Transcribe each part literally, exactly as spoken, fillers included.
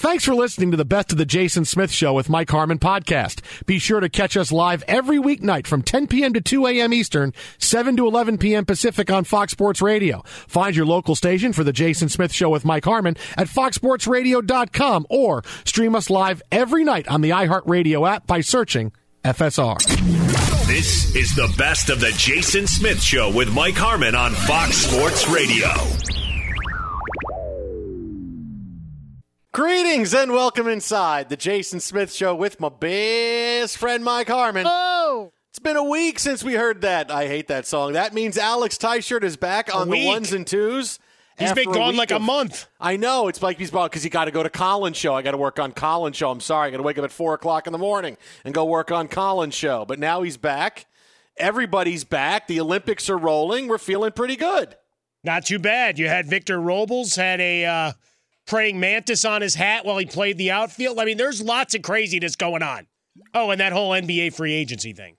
Thanks for listening to the Best of the Jason Smith Show with Mike Harmon podcast. Be sure to catch us live every weeknight from ten p.m. to two a.m. Eastern, seven to eleven p.m. Pacific on Fox Sports Radio. Find your local station for the Jason Smith Show with Mike Harmon at fox sports radio dot com or stream us live every night on the iHeartRadio app by searching F S R. This is the Best of the Jason Smith Show with Mike Harmon on Fox Sports Radio. Greetings and welcome inside the Jason Smith Show with my best friend Mike Harmon. Oh! It's been a week since we heard that. I hate that song. That means Alex Tyshirt is back on the ones and twos. He's been gone like a month. I know. It's like he's because he got to go to Colin's show. I got to work on Colin's show. I'm sorry. I got to wake up at four o'clock in the morning and go work on Colin's show. But now he's back. Everybody's back. The Olympics are rolling. We're feeling pretty good. Not too bad. You had Victor Robles had a uh, praying mantis on his hat while he played the outfield. I mean, there's lots of craziness going on. Oh, and that whole N B A free agency thing.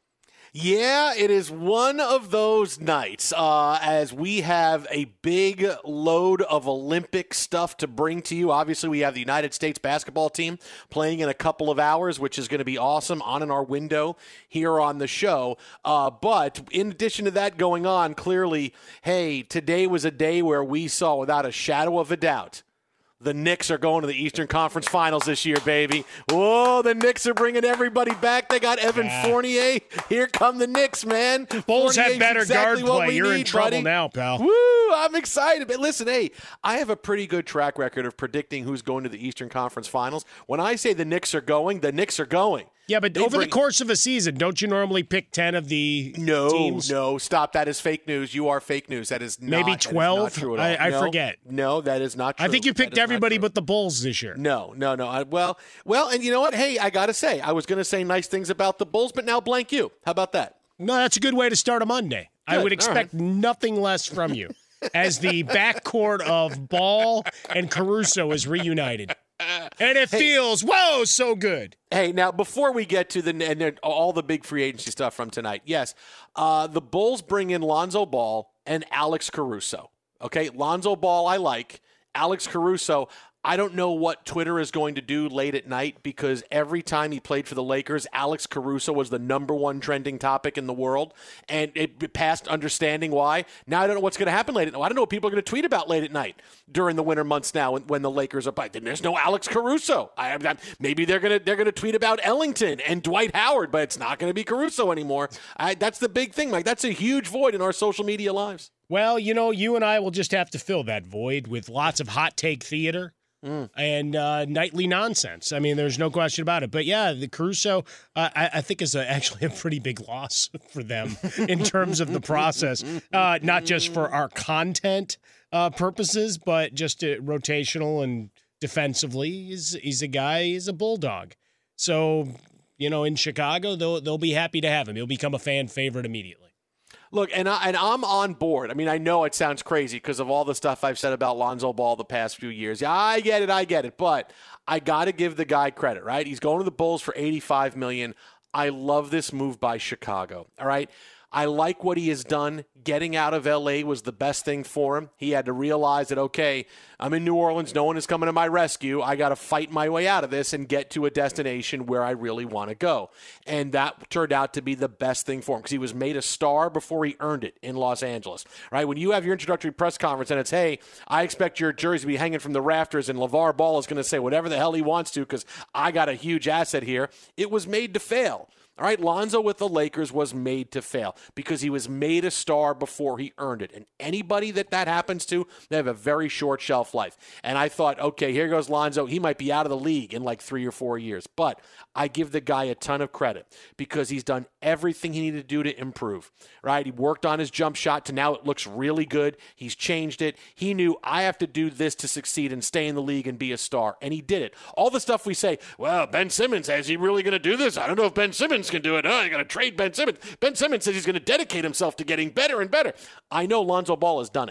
Yeah, it is one of those nights uh, as we have a big load of Olympic stuff to bring to you. Obviously, we have the United States basketball team playing in a couple of hours, which is going to be awesome on in our window here on the show. Uh, but in addition to that going on, clearly, hey, today was a day where we saw without a shadow of a doubt the Knicks are going to the Eastern Conference Finals this year, baby. Whoa, the Knicks are bringing everybody back. They got Evan yeah. Fournier. Here come the Knicks, man. Bulls have better exactly guard play. You're need, in trouble buddy. now, pal. Woo, I'm excited. But listen, hey, I have a pretty good track record of predicting who's going to the Eastern Conference Finals. When I say the Knicks are going, the Knicks are going. Yeah, but they over bring- the course of a season, don't you normally pick ten of the no, teams? No, no, stop. That is fake news. You are fake news. That is not, Maybe twelve? That is not true at all. I, I no, forget. No, that is not true. I think you picked everybody but the Bulls this year. No, no, no. I, well, well, and you know what? Hey, I got to say, I was going to say nice things about the Bulls, but now blank you. How about that? No, that's a good way to start a Monday. Good. I would expect right. nothing less from you as the backcourt of Ball and Caruso is reunited. And it hey, feels, whoa, so good. Hey, now, before we get to the and all the big free agency stuff from tonight, yes, uh, the Bulls bring in Lonzo Ball and Alex Caruso. Okay, Lonzo Ball I like. Alex Caruso, I don't know what Twitter is going to do late at night because every time he played for the Lakers, Alex Caruso was the number one trending topic in the world, and it passed understanding why. Now I don't know what's going to happen late at night. I don't know what people are going to tweet about late at night during the winter months now when, when the Lakers are by. Then there's no Alex Caruso. I, I, maybe they're going to they're going to tweet about Ellington and Dwight Howard, but it's not going to be Caruso anymore. I, that's the big thing, Mike. That's a huge void in our social media lives. Well, you know, you and I will just have to fill that void with lots of hot take theater. Mm. And uh, nightly nonsense. I mean, there's no question about it. But, yeah, the Caruso, uh, I, I think, is a, actually a pretty big loss for them in terms of the process, uh, not just for our content uh, purposes, but just uh, rotational and defensively. He's, he's a guy, he's a bulldog. So, you know, in Chicago, they'll, they'll be happy to have him. He'll become a fan favorite immediately. Look, and, I, and I'm on board. I mean, I know it sounds crazy because of all the stuff I've said about Lonzo Ball the past few years. Yeah, I get it, I get it. But I got to give the guy credit, right? He's going to the Bulls for eighty-five million dollars. I love this move by Chicago, all right? I like what he has done. Getting out of L A was the best thing for him. He had to realize that, okay, I'm in New Orleans. No one is coming to my rescue. I got to fight my way out of this and get to a destination where I really want to go. And that turned out to be the best thing for him because he was made a star before he earned it in Los Angeles, right? When you have your introductory press conference and it's, hey, I expect your jersey to be hanging from the rafters and LeVar Ball is going to say whatever the hell he wants to because I got a huge asset here. It was made to fail. All right, Lonzo with the Lakers was made to fail because he was made a star before he earned it. And anybody that that happens to, they have a very short shelf life. And I thought, okay, here goes Lonzo. He might be out of the league in like three or four years. But I give the guy a ton of credit because he's done everything he needed to do to improve, right? He worked on his jump shot to now it looks really good. He's changed it. He knew I have to do this to succeed and stay in the league and be a star. And he did it. All the stuff we say, well, Ben Simmons, is he really going to do this? I don't know if Ben Simmons can do it. Oh, you're going to trade Ben Simmons. Ben Simmons says he's going to dedicate himself to getting better and better. I know Lonzo Ball has done it.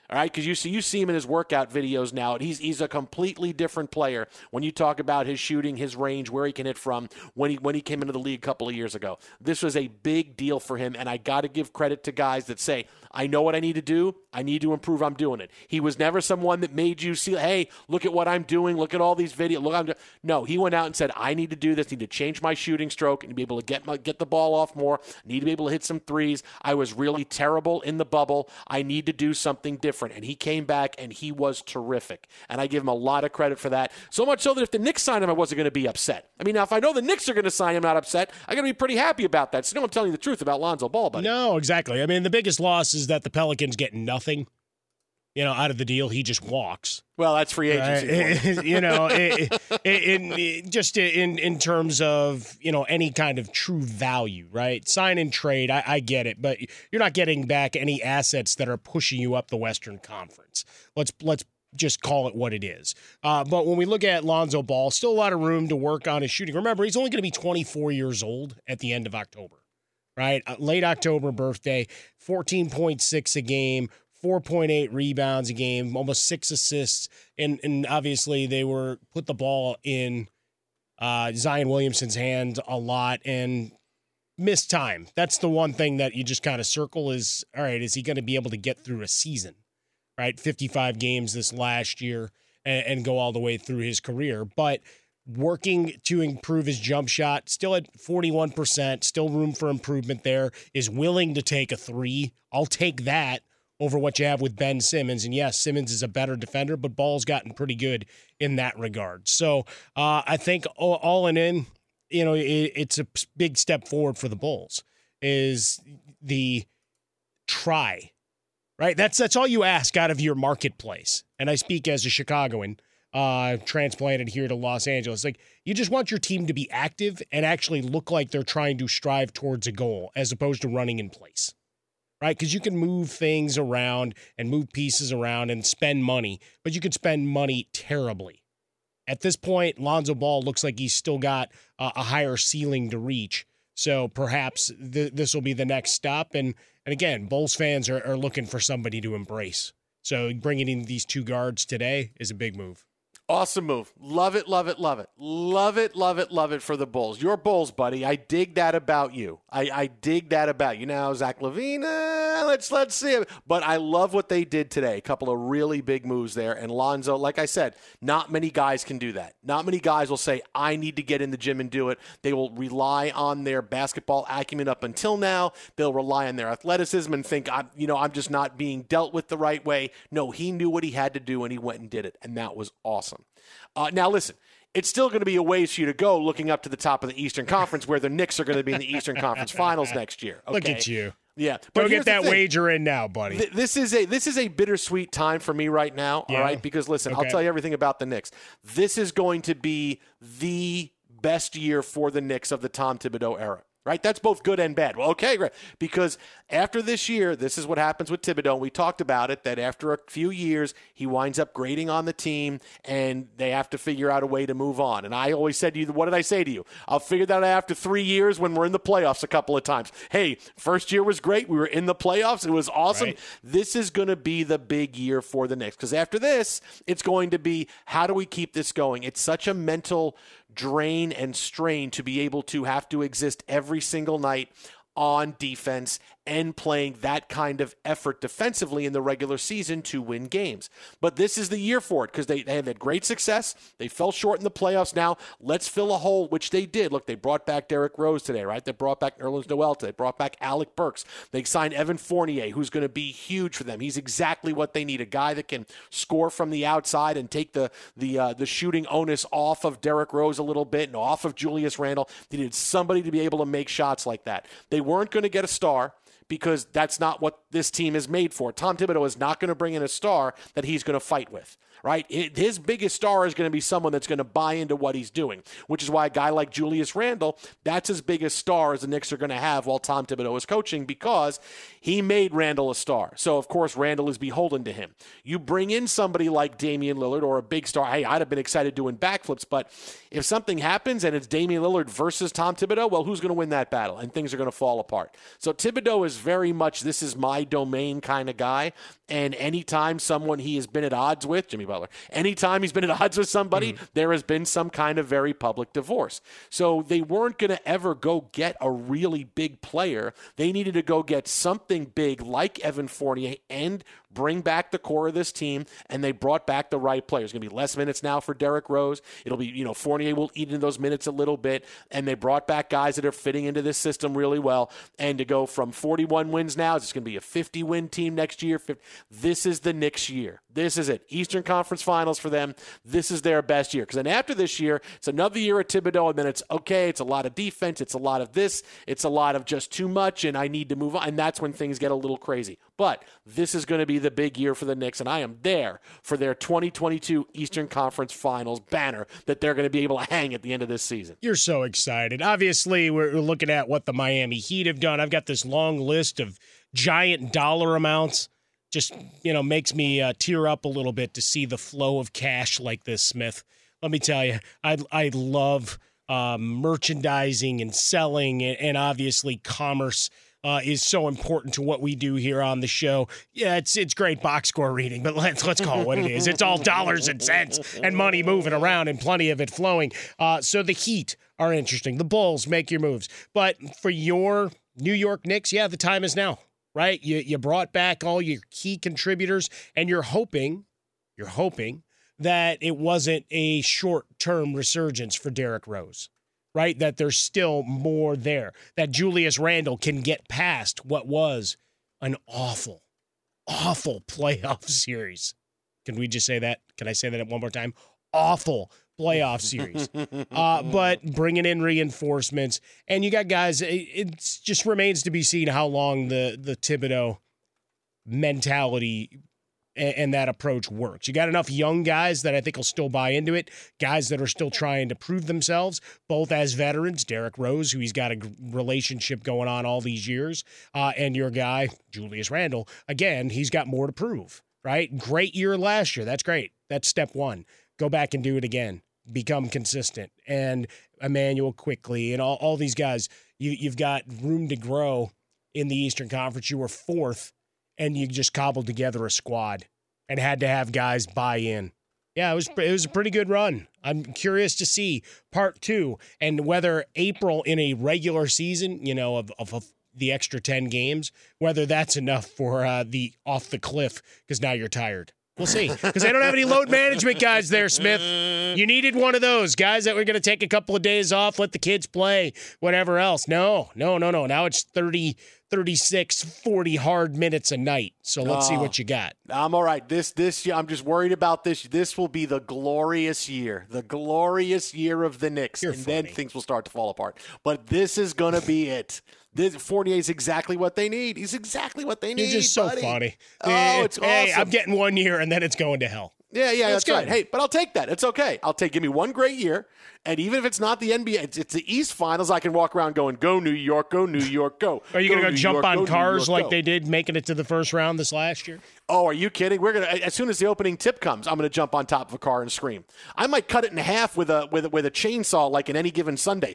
All right, because you see you see him in his workout videos now, and he's he's a completely different player when you talk about his shooting, his range, where he can hit from when he when he came into the league a couple of years ago. This was a big deal for him, and I got to give credit to guys that say, I know what I need to do. I need to improve. I'm doing it. He was never someone that made you see, hey, look at what I'm doing. Look at all these videos. Look, I'm doing. No, he went out and said, I need to do this. I need to change my shooting stroke and be able to get my, get the ball off more. I need to be able to hit some threes. I was really terrible in the bubble. I need to do something different. And he came back and he was terrific. And I give him a lot of credit for that. So much so that if the Knicks signed him, I wasn't going to be upset. I mean, now if I know the Knicks are going to sign him, not upset, I'm going to be pretty happy about that. So no, I'm telling you the truth about Lonzo Ball, buddy. No, exactly. I mean, the biggest loss is that the Pelicans get nothing, you know, out of the deal. He just walks. Well, that's free agency. Right? you know, it, it, it, just in in terms of, you know, any kind of true value, right? Sign and trade, I, I get it, but you're not getting back any assets that are pushing you up the Western Conference. Let's let's just call it what it is. Uh, but when we look at Lonzo Ball, still a lot of room to work on his shooting. Remember, he's only going to be twenty-four years old at the end of October, right? Uh, late October birthday, fourteen point six a game, four point eight rebounds a game, almost six assists, and and obviously they were put the ball in uh, Zion Williamson's hand a lot and missed time. That's the one thing that you just kind of circle is, all right, is he going to be able to get through a season, right? fifty-five games this last year and, and go all the way through his career. But working to improve his jump shot, still at forty-one percent, still room for improvement there, is willing to take a three. I'll take that over what you have with Ben Simmons. And yes, Simmons is a better defender, but Ball's gotten pretty good in that regard. So uh, I think all, all in in, you know, it, it's a big step forward for the Bulls is the try, right? That's, that's all you ask out of your marketplace. And I speak as a Chicagoan, uh, transplanted here to Los Angeles. Like, you just want your team to be active and actually look like they're trying to strive towards a goal as opposed to running in place. Right, because you can move things around and move pieces around and spend money, but you could spend money terribly. At this point, Lonzo Ball looks like he's still got uh, a higher ceiling to reach. So perhaps th- this will be the next stop. And and again, Bulls fans are, are looking for somebody to embrace. So bringing in these two guards today is a big move. Awesome move. Love it, love it, love it. Love it, love it, love it for the Bulls. Your Bulls, buddy. I dig that about you. I, I dig that about you. Now, Zach LaVine, uh, let's let's see it. But I love what they did today. A couple of really big moves there. And Lonzo, like I said, not many guys can do that. Not many guys will say, I need to get in the gym and do it. They will rely on their basketball acumen up until now. They'll rely on their athleticism and think, I'm, you know, I'm just not being dealt with the right way. No, he knew what he had to do, and he went and did it. And that was awesome. Uh, now, listen, it's still going to be a ways for you to go looking up to the top of the Eastern Conference where the Knicks are going to be in the Eastern Conference Finals next year. Okay? Look at you. Yeah. But Go get that wager in now, buddy. Th- this is a this is a bittersweet time for me right now, yeah. all right? Because, listen, okay. I'll tell you everything about the Knicks. This is going to be the best year for the Knicks of the Tom Thibodeau era. Right? That's both good and bad. Well, okay, great. Because after this year, this is what happens with Thibodeau. We talked about it, that after a few years, he winds up grading on the team, and they have to figure out a way to move on. And I always said to you, what did I say to you? I'll figure that out after three years when we're in the playoffs a couple of times. Hey, first year was great. We were in the playoffs. It was awesome. Right. This is going to be the big year for the Knicks. Because after this, it's going to be, how do we keep this going? It's such a mental drain and strain to be able to have to exist every single night on defense and playing that kind of effort defensively in the regular season to win games. But this is the year for it because they, they have had great success. They fell short in the playoffs. Now let's fill a hole, which they did. Look, they brought back Derrick Rose today, right? They brought back Nerlens Noel today. They brought back Alec Burks. They signed Evan Fournier, who's going to be huge for them. He's exactly what they need, a guy that can score from the outside and take the the uh, the shooting onus off of Derrick Rose a little bit and off of Julius Randle. They needed somebody to be able to make shots like that. They weren't going to get a star, because that's not what this team is made for. Tom Thibodeau is not going to bring in a star that he's going to fight with, right? It, his biggest star is going to be someone that's going to buy into what he's doing, which is why a guy like Julius Randle, that's his biggest star as the Knicks are going to have while Tom Thibodeau is coaching, because he made Randle a star. So, of course, Randle is beholden to him. You bring in somebody like Damian Lillard or a big star. Hey, I'd have been excited doing backflips, but if something happens and it's Damian Lillard versus Tom Thibodeau, well, who's going to win that battle? And things are going to fall apart. So Thibodeau is very much, this is my domain kind of guy. And anytime someone he has been at odds with, Jimmy Butler, anytime he's been at odds with somebody, mm-hmm. there has been some kind of very public divorce. So they weren't going to ever go get a really big player. They needed to go get something big like Evan Fournier and bring back the core of this team, and they brought back the right players. It's going to be less minutes now for Derrick Rose. It'll be, you know, Fournier will eat into those minutes a little bit, and they brought back guys that are fitting into this system really well. And to go from forty-one wins now, it's going to be a fifty-win team next year. This is the Knicks' year. This is it. Eastern Conference Finals for them. This is their best year. Because then after this year, it's another year at Thibodeau, and then it's okay, it's a lot of defense, it's a lot of this, it's a lot of just too much, and I need to move on. And that's when things get a little crazy. But this is going to be the big year for the Knicks, and I am there for their twenty twenty-two Eastern Conference Finals banner that they're going to be able to hang at the end of this season. You're so excited. Obviously, we're looking at what the Miami Heat have done. I've got this long list of giant dollar amounts. Just, you know, makes me uh, tear up a little bit to see the flow of cash like this, Smith. Let me tell you, I I love um, merchandising and selling, and, and obviously commerce uh, is so important to what we do here on the show. Yeah, it's it's great box score reading, but let's let's call it what it is. It's all dollars and cents and money moving around and plenty of it flowing. Uh, so the Heat are interesting. The Bulls, make your moves. But for your New York Knicks, yeah, the time is now. Right? You you brought back all your key contributors, and you're hoping, you're hoping that it wasn't a short-term resurgence for Derrick Rose, right? That there's still more there, that Julius Randle can get past what was an awful, awful playoff series. Can we just say that? Can I say that one more time? Awful playoff series. Uh, but bringing in reinforcements, and you got guys, it, it just remains to be seen how long the, the Thibodeau mentality and, and that approach works. You got enough young guys that I think will still buy into it, guys that are still trying to prove themselves, both as veterans, Derrick Rose, who he's got a g- relationship going on all these years, uh, and your guy, Julius Randle. Again, he's got more to prove, right? Great year last year. That's great. That's step one. Go back and do it again. Become consistent. And Emmanuel Quickley and all, all these guys, you, you've got room to grow in the Eastern Conference. You were fourth, and you just cobbled together a squad and had to have guys buy in. Yeah, it was it was a pretty good run. I'm curious to see part two and whether April in a regular season, you know, of, of, of the extra ten games, whether that's enough for uh, the off the cliff because now you're tired. We'll see, because they don't have any load management guys there, Smith. You needed one of those guys that were going to take a couple of days off, let the kids play, whatever else. No, no, no, no. Now it's thirty, thirty-six, forty hard minutes a night. So let's oh, see what you got. I'm all right. This, this, I'm just worried about this. This will be the glorious year, the glorious year of the Knicks, You're and funny. Then things will start to fall apart. But this is going to be it. This, Fournier is exactly what they need. He's exactly what they need. You're just so buddy. funny. Oh, it's hey, awesome. I'm getting one year, and then it's going to hell. Yeah, yeah, that's, that's right. Hey, but I'll take that. It's okay. I'll take, give me one great year, and even if it's not the N B A, it's, it's the East Finals, I can walk around going, go New York, go New York, go. Are you going to go New jump York, on go cars York, like go. they did making it to the first round this last year? Oh, are you kidding? We're gonna as soon as the opening tip comes, I'm gonna jump on top of a car and scream. I might cut it in half with a with with a chainsaw, like in Any Given Sunday,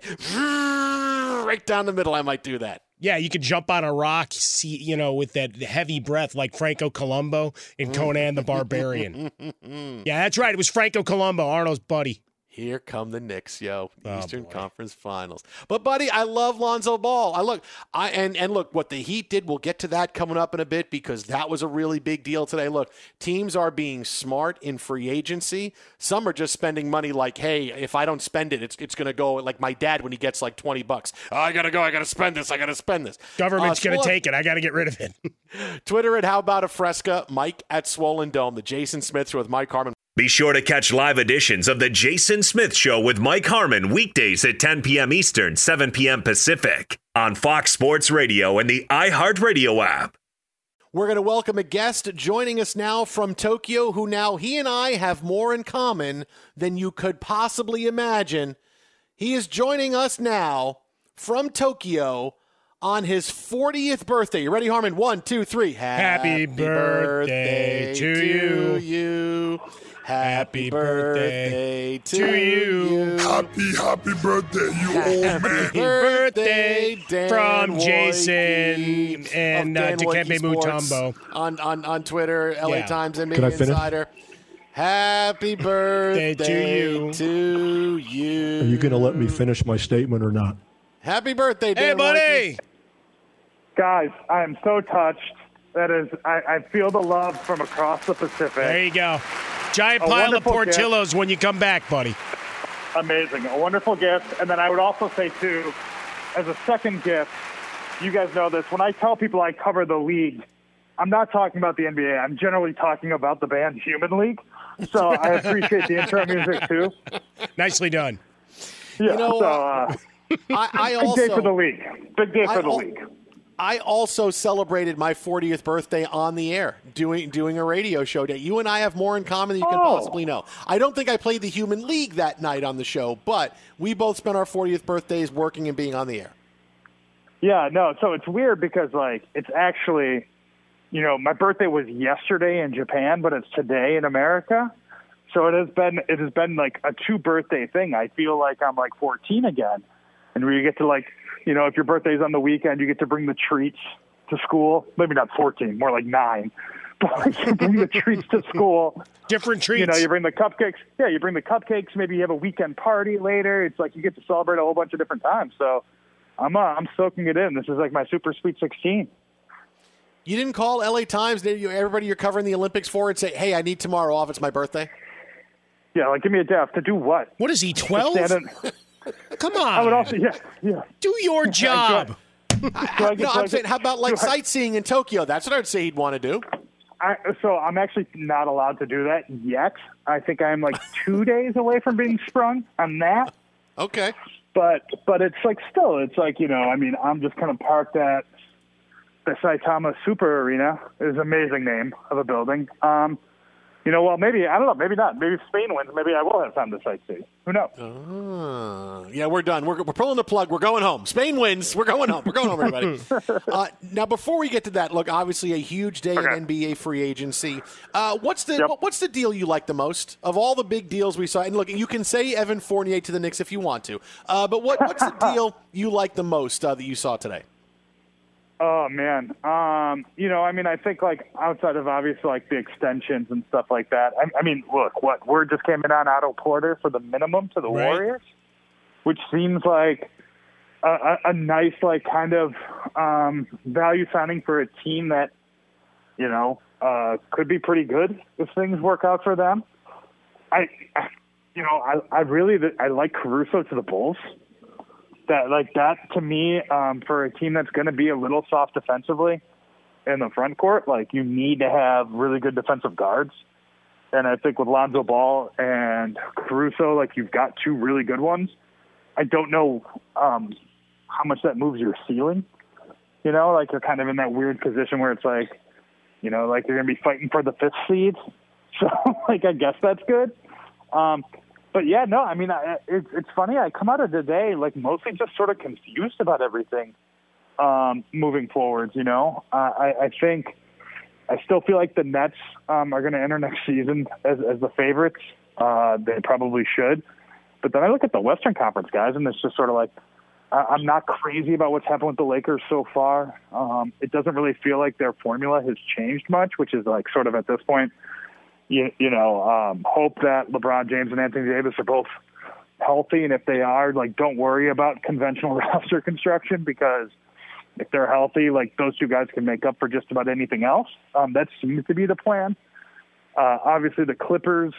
right down the middle. I might do that. Yeah, you could jump on a rock, see, you know, with that heavy breath like Franco Columbo in Conan the Barbarian. Yeah, that's right. It was Franco Columbo, Arnold's buddy. Here come the Knicks, yo. Oh, Eastern boy. Conference Finals. But, buddy, I love Lonzo Ball. I look, I and, and look, what the Heat did, we'll get to that coming up in a bit because that was a really big deal today. Look, teams are being smart in free agency. Some are just spending money like, hey, if I don't spend it, it's it's going to go like my dad when he gets like twenty bucks. Oh, I got to go. I got to spend this. I got to spend this. Government's uh, going to take it. I got to get rid of it. Twitter at How About a Fresca, Mike at Swollen Dome, the Jason Smith Show with Mike Harmon. Be sure to catch live editions of The Jason Smith Show with Mike Harmon weekdays at ten p.m. Eastern, seven p.m. Pacific on Fox Sports Radio and the iHeartRadio app. We're going to welcome a guest joining us now from Tokyo, who now he and I have more in common than you could possibly imagine. He is joining us now from Tokyo on his fortieth birthday. You ready, Harmon? One, two, three. Happy, Happy birthday, birthday to you. you. Happy birthday to you. Happy, happy birthday, you happy old man. Happy birthday Dan from Wojcicki Jason and uh, Dikembe Mutombo. On, on, on Twitter, L A Yeah. Times N B A Can I finish? Insider. Happy birthday to you. to you. Are you going to let me finish my statement or not? Happy birthday, Dan Hey, buddy. Wojcicki. Guys, I am so touched. That is, I, I feel the love from across the Pacific. There you go. Giant A pile of wonderful Portillos when you come back, buddy. Amazing. A wonderful gift. And then I would also say, too, as a second gift, you guys know this, when I tell people I cover the league, I'm not talking about the N B A. I'm generally talking about the band Human League. So I appreciate the intro music, too. Nicely done. Yeah, You know, so uh, I, I big also day for the league. Big day for I the al- league. I also celebrated my fortieth birthday on the air, doing doing a radio show. You and I have more in common than you can Oh. possibly know. I don't think I played the Human League that night on the show, but we both spent our fortieth birthdays working and being on the air. Yeah, no, so it's weird because, like, it's actually, you know, my birthday was yesterday in Japan, but it's today in America. So it has been, it has been like a two birthday thing. I feel like I'm like fourteen again. And where you get to, like, you know, if your birthday's on the weekend, you get to bring the treats to school. Maybe not fourteen, more like nine. But like, you bring the treats to school. Different treats. You know, you bring the cupcakes. Yeah, you bring the cupcakes. Maybe you have a weekend party later. It's like you get to celebrate a whole bunch of different times. So I'm uh, I'm soaking it in. This is like my super sweet sixteen. You didn't call L A Times, did you, everybody you're covering the Olympics for, and say, hey, I need tomorrow off. It's my birthday? Yeah, like give me a day off to do what? What is he, twelve? Stand in- Come on. I would also, yeah, yeah. Do your job. Do I get- No, do I I'm saying, get- how about like do I- sightseeing in Tokyo? That's what I'd say he'd want to do. I, so I'm actually not allowed to do that yet. I think I'm like two days away from being sprung on that. Okay. But but it's like still, it's like, you know, I mean, I'm just kind of parked at the Saitama Super Arena. It's an amazing name of a building. Um, you know, well, maybe, I don't know, maybe not. Maybe if Spain wins, maybe I will have time to sightsee. Who knows? Uh, yeah, we're done. We're, we're pulling the plug. We're going home. Spain wins. We're going home. We're going home, everybody. uh, now, before we get to that, look, obviously a huge day in Okay. N B A free agency. Uh, what's the Yep. what- what's the deal you like the most of all the big deals we saw? And look, you can say Evan Fournier to the Knicks if you want to, uh, but what, what's the deal you like the most uh, that you saw today? Oh man, um, you know, I mean, I think like outside of obviously like the extensions and stuff like that. I, I mean, look, what word just came in on Otto Porter for the minimum to the Right. Warriors, which seems like a, a, a nice like kind of um, value signing for a team that you know uh, could be pretty good if things work out for them. I, you know, I, I really I like Caruso to the Bulls. That like that to me, um, for a team that's going to be a little soft defensively in the front court, like you need to have really good defensive guards. And I think with Lonzo Ball and Caruso, like you've got two really good ones. I don't know um, how much that moves your ceiling. You know, like you're kind of in that weird position where it's like, you know, like you're going to be fighting for the fifth seed. So like I guess that's good. Um, But yeah, no, I mean, I, it's it's funny. I come out of the day like mostly just sort of confused about everything um, moving forwards. You know, uh, I, I think I still feel like the Nets um, are going to enter next season as, as the favorites. Uh, they probably should. But then I look at the Western Conference guys, and it's just sort of like I, I'm not crazy about what's happened with the Lakers so far. Um, it doesn't really feel like their formula has changed much, which is like sort of at this point. You, you know, um, hope that LeBron James and Anthony Davis are both healthy. And if they are, like, don't worry about conventional roster construction because if they're healthy, like, those two guys can make up for just about anything else. Um, that seems to be the plan. Uh, obviously, the Clippers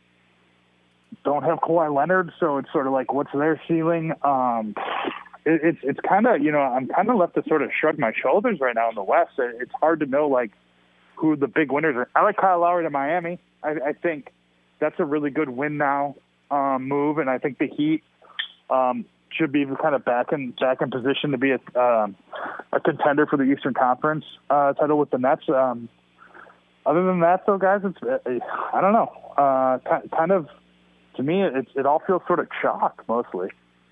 don't have Kawhi Leonard, so it's sort of like, what's their ceiling? Um, it, it's it's kind of, you know, I'm kind of left to sort of shrug my shoulders right now in the West. It, it's hard to know, like, who the big winners are. I like Kyle Lowry to Miami. I, I think that's a really good win now um, move, and I think the Heat um, should be kind of back in back in position to be a, um, a contender for the Eastern Conference uh, title with the Nets. Um, other than that, though, guys, it's I don't know. Uh, kind of to me, it, it all feels sort of chalk mostly.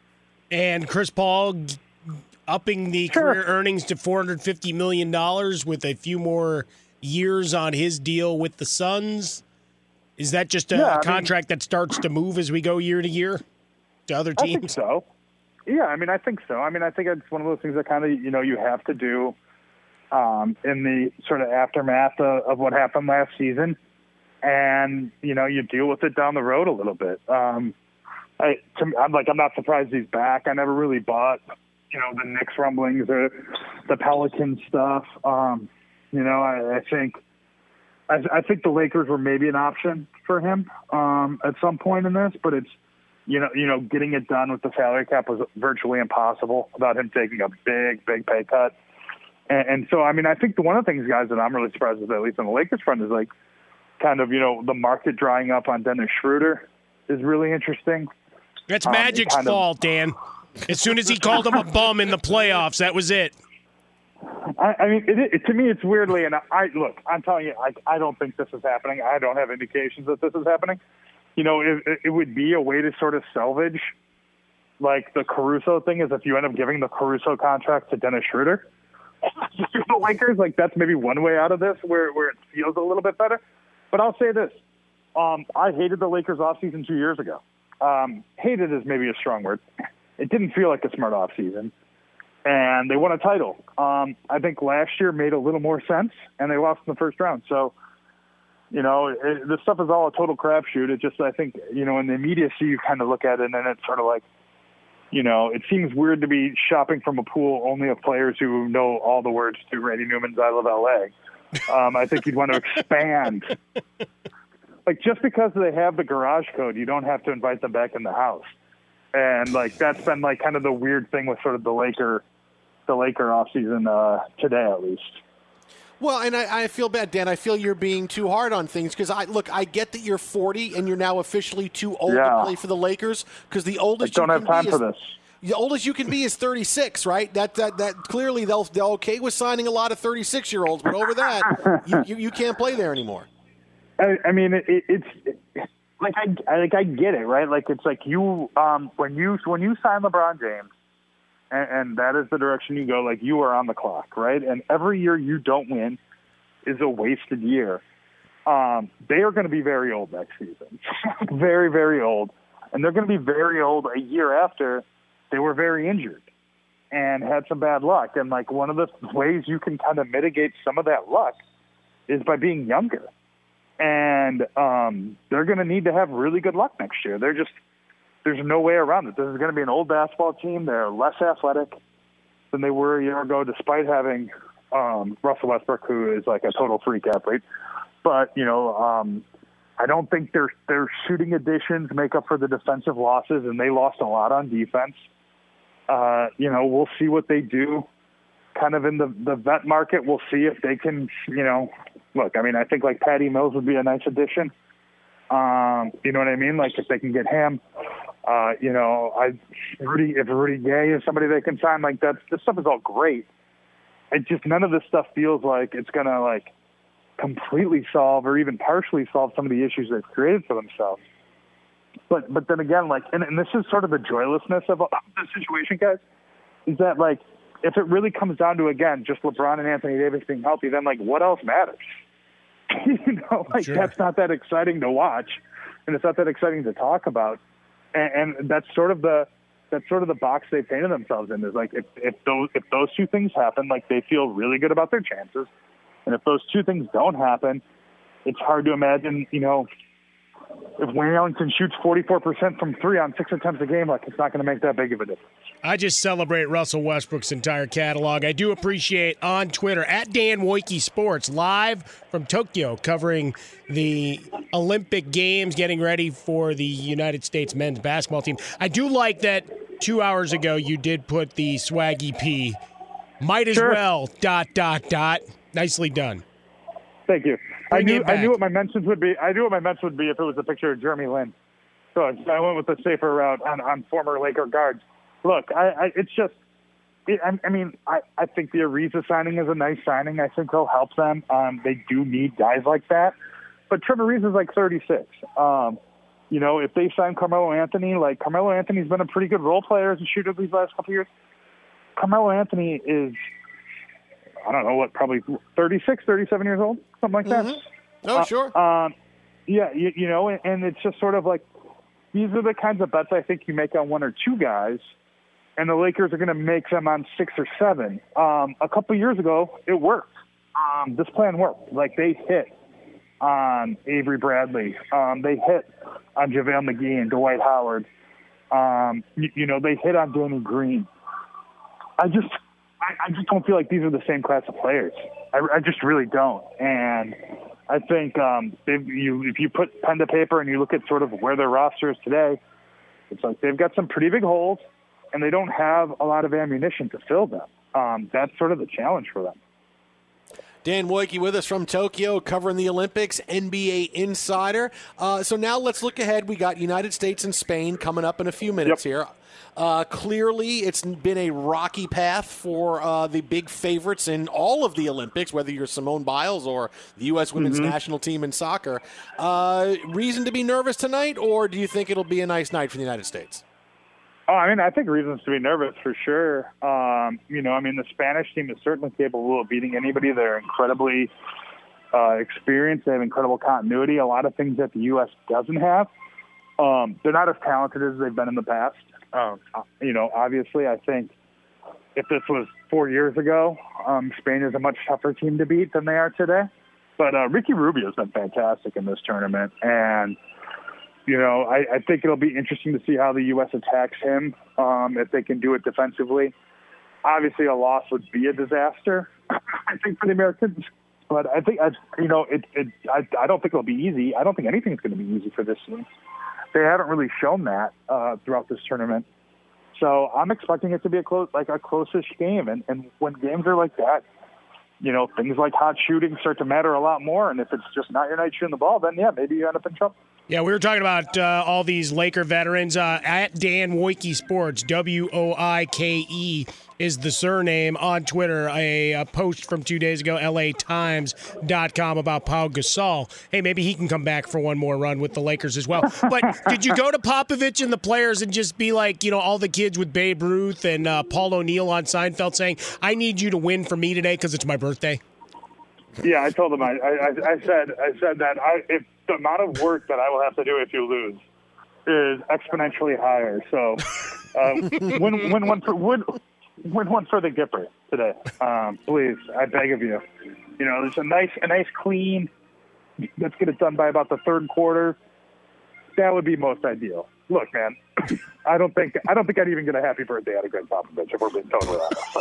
And Chris Paul upping the Sure. career earnings to four hundred fifty million dollars with a few more years on his deal with the Suns. Is that just a Yeah, I mean- contract that starts to move as we go year to year to other I think teams? so. Yeah, I mean, I think so. I mean, I think it's one of those things that kind of, you know, you have to do um, in the sort of aftermath of, of what happened last season. And, you know, you deal with it down the road a little bit. Um, I, to me, I'm like, I'm not surprised he's back. I never really bought, you know, the Knicks rumblings or the Pelicans stuff. Um, you know, I, I think, I, I think the Lakers were maybe an option for him um, at some point in this, but it's, you know, you know, getting it done with the salary cap was virtually impossible without him taking a big, big pay cut. And, and so, I mean, I think the, one of the things, guys, that I'm really surprised with, at least on the Lakers front, is like kind of, you know, the market drying up on Dennis Schroeder is really interesting. That's Um, Magic's kind of- fault, Dan. As soon as he called him a bum in the playoffs, that was it. I, I mean, it, it, to me, it's weirdly, and I look, I'm telling you, I, I don't think this is happening. I don't have indications that this is happening. You know, it, it would be a way to sort of salvage, like the Caruso thing, is if you end up giving the Caruso contract to Dennis Schroeder. The Lakers, like that's maybe one way out of this, where where it feels a little bit better. But I'll say this: um, I hated the Lakers offseason two years ago. Um, hated is maybe a strong word. It didn't feel like a smart offseason. And they won a title. Um, I think last year made a little more sense, and they lost in the first round. So, you know, it, this stuff is all a total crapshoot. It just, I think, you know, in the immediacy, you kind of look at it, and then it's sort of like, you know, it seems weird to be shopping from a pool only of players who know all the words to Randy Newman's I Love L A. Um, I think you'd want to expand. Like, just because they have the garage code, you don't have to invite them back in the house. And, like, that's been, like, kind of the weird thing with sort of the Laker the Laker offseason uh, today, at least. Well, and I, I feel bad, Dan. I feel you're being too hard on things because, I look, I get that you're forty and you're now officially too old Yeah. to play for the Lakers because the I oldest don't you have can time be for is, this. The oldest you can be is thirty-six, right? That that that clearly they'll they're okay with signing a lot of thirty-six-year-olds, but over that, you, you you can't play there anymore. I, I mean, it, it, it's it, like I I- like I get it, right? Like it's like you um when you when you sign LeBron James, and, and that is the direction you go. Like you are on the clock, right? And every year you don't win is a wasted year. Um, they are going to be very old next season, very very old, and they're going to be very old a year after they were very injured and had some bad luck. And like one of the ways you can kind of mitigate some of that luck is by being younger. And um, they're going to need to have really good luck next year. They're just there's no way around it. This is going to be an old basketball team. They're less athletic than they were a year ago, despite having um, Russell Westbrook, who is like a total freak athlete. But you know, um, I don't think their their shooting additions make up for the defensive losses, and they lost a lot on defense. Uh, you know, we'll see what they do. Kind of in the the vet market, we'll see if they can, you know. Look, I mean, I think like Patty Mills would be a nice addition. Um, you know what I mean? Like if they can get him, uh, you know, I Rudy if Rudy Gay is somebody they can sign, like that. This stuff is all great. It just none of this stuff feels like it's gonna like completely solve or even partially solve some of the issues they've created for themselves. But but then again, like, and, and this is sort of the joylessness of the situation, guys, is that like if it really comes down to again just LeBron and Anthony Davis being healthy, then like what else matters? you know, like Sure. that's not that exciting to watch, and it's not that exciting to talk about, and, and that's sort of the that's sort of the box they painted themselves in. Is like if, if those if those two things happen, like they feel really good about their chances, and if those two things don't happen, it's hard to imagine. You know, if Wayne Ellington shoots forty-four percent from three on six attempts a game, like it's not going to make that big of a difference. I just celebrate Russell Westbrook's entire catalog. I do appreciate on Twitter, at Dan Woike Sports, live from Tokyo, covering the Olympic Games, getting ready for the United States men's basketball team. I do like that two hours ago you did put the Swaggy P. Might as Sure. well, dot, dot, dot. Nicely done. Thank you. Bring I knew it I back. knew what my mentions would be. I knew what my mentions would be if it was a picture of Jeremy Lin. So I went with the safer route on, on former Laker guards. look, I, I it's just, it, I, I mean, I, I think the Ariza signing is a nice signing. I think he'll help them. Um, they do need guys like that. But Trevor Ariza is like thirty-six. Um, you know, if they sign Carmelo Anthony, like Carmelo Anthony's been a pretty good role player as a shooter these last couple of years. Carmelo Anthony is, I don't know what, probably thirty-six, thirty-seven years old, something like that. Mm-hmm. Oh, uh, sure. Um, yeah, you, you know, and, and it's just sort of like, these are the kinds of bets I think you make on one or two guys, and the Lakers are going to make them on six or seven. Um, a couple years ago, it worked. Um, this plan worked. Like, they hit on Avery Bradley. Um, they hit on JaVale McGee and Dwight Howard. Um, you, you know, they hit on Danny Green. I just, I, I just don't feel like these are the same class of players. I, I just really don't. And I think um, if you if you put pen to paper and you look at sort of where their roster is today, it's like they've got some pretty big holes, and they don't have a lot of ammunition to fill them. Um, that's sort of the challenge for them. Dan Wojcicki with us from Tokyo, covering the Olympics, N B A insider. Uh, so now let's look ahead. We got United States and Spain coming up in a few minutes Yep. here. Uh, clearly, it's been a rocky path for uh, the big favorites in all of the Olympics, whether you're Simone Biles or the U S women's Mm-hmm. national team in soccer. Uh, reason to be nervous tonight, or do you think it'll be a nice night for the United States? Oh, I mean, I think reasons to be nervous for sure. Um, you know, I mean, the Spanish team is certainly capable of beating anybody. They're incredibly uh, experienced. They have incredible continuity, a lot of things that the U S doesn't have. Um, they're not as talented as they've been in the past. Um, you know, obviously, I think if this was four years ago, um, Spain is a much tougher team to beat than they are today. But uh, Ricky Rubio has been fantastic in this tournament, and you know, I, I think it'll be interesting to see how the U S attacks him, um, if they can do it defensively. Obviously, a loss would be a disaster, I think, for the Americans. But I think, I, you know, it, it, I, I don't think it'll be easy. I don't think anything's going to be easy for this team. They haven't really shown that uh, throughout this tournament. So I'm expecting it to be a close, like a close-ish game. And, and when games are like that, you know, things like hot shooting start to matter a lot more. And if it's just not your night shooting the ball, then, yeah, maybe you end up in trouble. Yeah, we were talking about uh, all these Laker veterans. Uh, at Dan Wojcicki Sports, W O I K E is the surname on Twitter. A, a post from two days ago, L A Times dot com, about Pau Gasol. Hey, maybe he can come back for one more run with the Lakers as well. But did you go to Popovich and the players and just be like, you know, all the kids with Babe Ruth and uh, Paul O'Neill on Seinfeld saying, I need you to win for me today because it's my birthday? Yeah, I told them. I, I, I said, I said that I, if the amount of work that I will have to do if you lose is exponentially higher. So, uh, win, win one for win, win one for the Gipper today, um, please. I beg of you. You know, there's a nice, a nice clean. Let's get it done by about the third quarter. That would be most ideal. Look, man, I don't think I don't think I'd even get a happy birthday out of Greg Popovich if we're being totally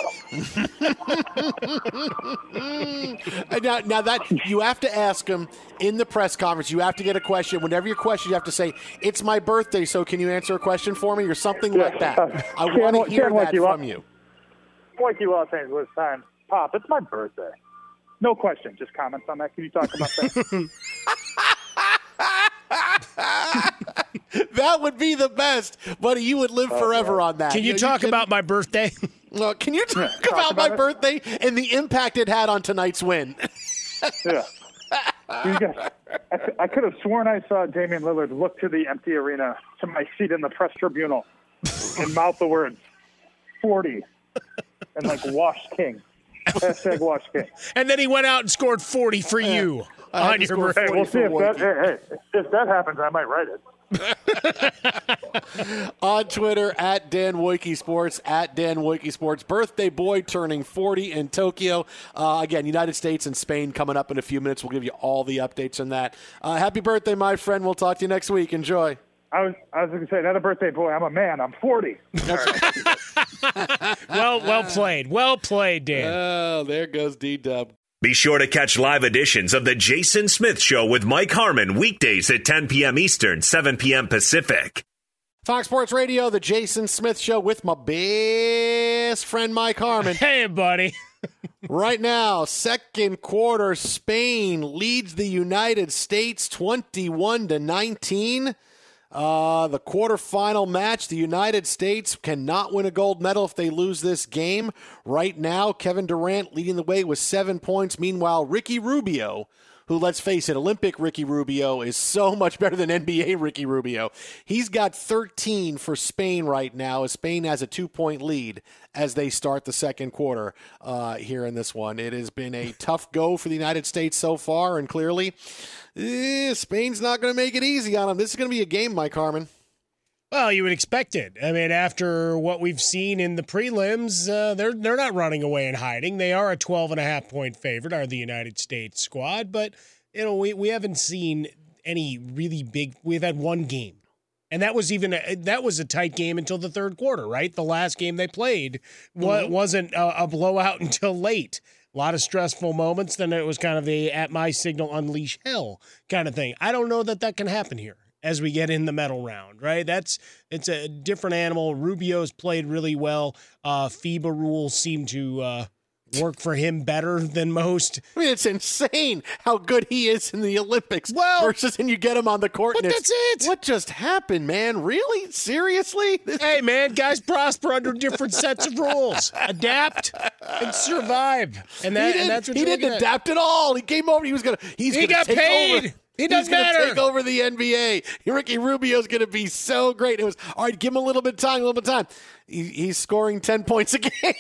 honest. So. now, now that you have to ask him in the press conference, you have to get a question. Whenever your question, you have to say, "It's my birthday, so can you answer a question for me?" or something like that. I want to hear that from you. Wojcicki, Los Angeles Times. Pop, it's my birthday. No question. Just comments on that. Can you talk about that? That would be the best, buddy. You would live forever on that. Can you, you talk you about my birthday? Uh, can you talk, talk about, about my it? birthday and the impact it had on tonight's win? Yeah. You guys, I, I could have sworn I saw Damian Lillard look to the empty arena, to my seat in the press tribunal, and mouth the words forty and like wash king. Hashtag wash king. And then he went out and scored forty for you I on your scored birthday. Hey, we'll see if that, Wojcicki. hey, hey, if that happens, I might write it. On Twitter, at Dan Wojcicki Sports, at Dan Wojcicki Sports. Birthday boy turning forty in Tokyo. Uh, again, United States and Spain coming up in a few minutes. We'll give you all the updates on that. Uh, happy birthday, my friend. We'll talk to you next week. Enjoy. I was I was going to say, not a birthday boy. I'm a man. I'm forty. Well, well played. Well played, Dan. Oh, there goes D-Dub. Be sure to catch live editions of The Jason Smith Show with Mike Harmon weekdays at ten p.m. Eastern, seven p.m. Pacific. Fox Sports Radio, The Jason Smith Show with my best friend Mike Harmon. Hey, buddy. Right now, second quarter, Spain leads the United States twenty-one to nineteen. Uh, the quarterfinal match, the United States cannot win a gold medal if they lose this game. Right now, Kevin Durant leading the way with seven points. Meanwhile, Ricky Rubio, who, let's face it, Olympic Ricky Rubio is so much better than N B A Ricky Rubio. He's got thirteen for Spain right now, as Spain has a two-point lead as they start the second quarter uh, here in this one. It has been a tough go for the United States so far, and clearly eh, Spain's not going to make it easy on them. This is going to be a game, Mike Harmon. Well, you would expect it. I mean, after what we've seen in the prelims, uh, they're they're not running away and hiding. They are a twelve and a half point favorite, are the United States squad. But, you know, we, we haven't seen any really big – we've had one game. And that was even a, that was a tight game until the third quarter, right? The last game they played mm-hmm. wasn't a, a blowout until late. A lot of stressful moments. Then it was kind of a at my signal unleash hell kind of thing. I don't know that that can happen here as we get in the medal round, right? That's it's a different animal. Rubio's played really well. Uh, FIBA rules seem to uh, work for him better than most. I mean, it's insane how good he is in the Olympics well, versus and you get him on the court. But and that's it. What just happened, man? Really? Seriously? This- hey, man, guys prosper under different sets of rules. Adapt and survive. And, that, he and that's what he didn't adapt at all. He came over. He was gonna. He's he gonna got take paid. Over. He doesn't He's going to matter. take over the N B A. Ricky Rubio's going to be so great. It was, all right, give him a little bit of time, a little bit of time. He, he's scoring ten points a game.